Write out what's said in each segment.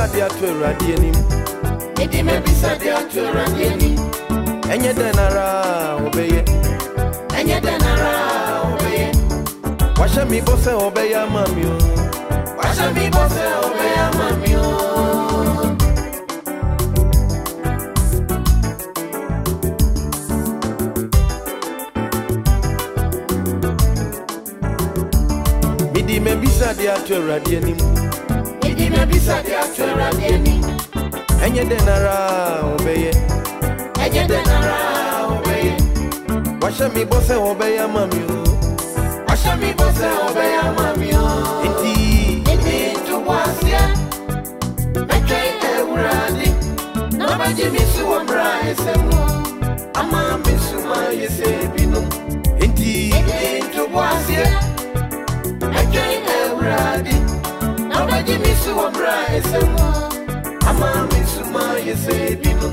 bisa dia to Awurade anim. Mede me bisa dia to Awurade anim. Enye denara obeye. Enye denara obeye. Washa mi bose obeye mami o. Washa mi bose obeye mami o. Midi me bisa dia to Awurade anim. Midi me bisa dia to Awurade anim. Enye denara obeye. Enye denara obeye. Washa mi bose obeye mami o. Washa mi bose obeye mami o. Iti to wasia. Metwe Awurade. Na baji mi su omra esemu. Ama mi su ma yese binu. Iti to wasia. Metwe Awurade. Na baji mi su omra esemu. Ama mi su ma yese binu.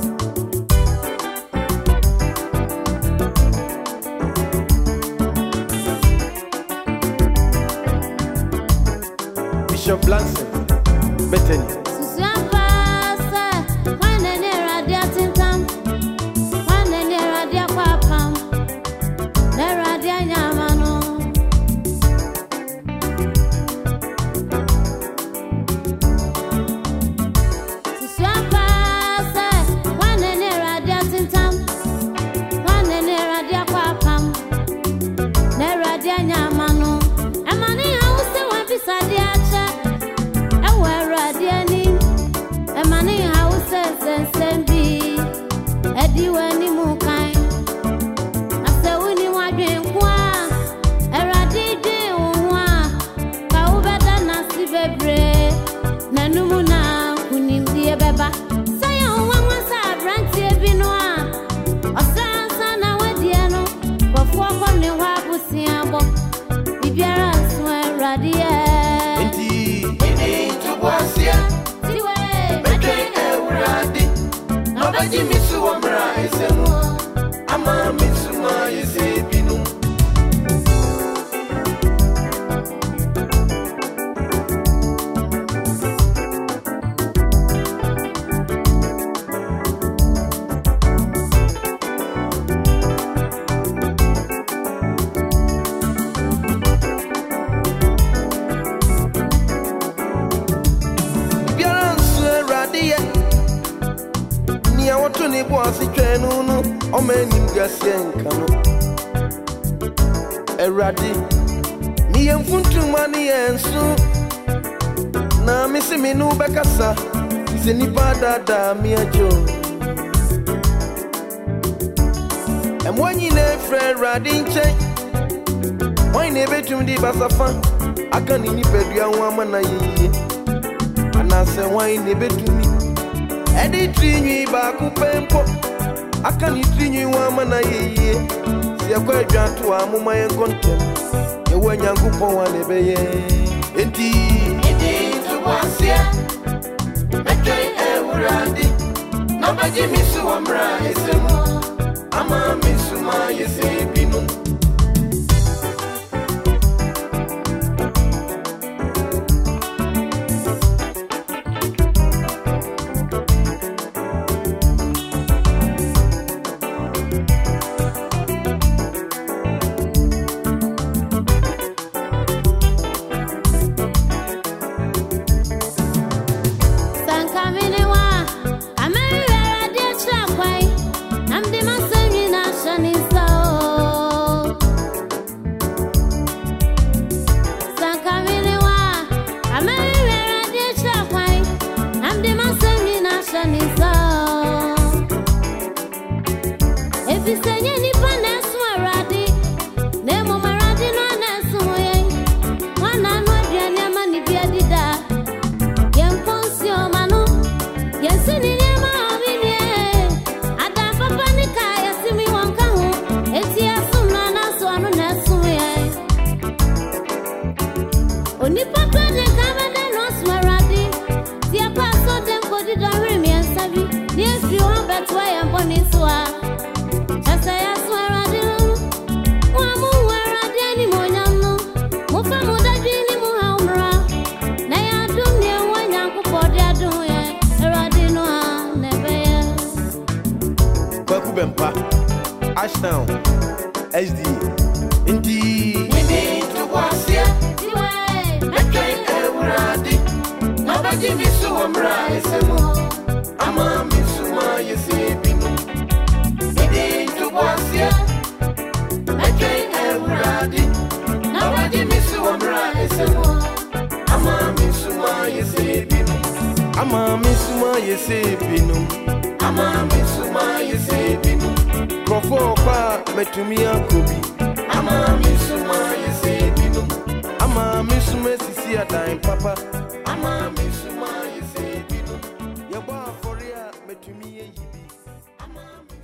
Bishop Blanson, Bethany. Eradi mi enfuntu mani ensu na misi minu bekasa seni padada mi ajo emwanyi ne fre Eradi nche why ne betum di basafa aka ni pedua ho amana yiye anase why ne betumi edi trinwi ba ku pempo aka ni trinwi ho amana yiye yakwa adwato amuma yen kontem e wanyankopon wa lebeye enti to wasia metwe Awurade na baji mi su omra esemu ama mi su ma yese binu. That's why I'm born in Swa. Just say town SD indeed Mimi to wasia Metre Euradi Nobody miss you Ama misuma yesebino Mimi to wasia Metre Euradi Nobody miss you Ama misuma yesebino Ama misuma yesebino Ama misuma yesebino Krofo pa metumi akobi Ama misuma yesebino Ama misuma sisi adan papa Ama misuma yesebino Yaba foria metumi yibi Ama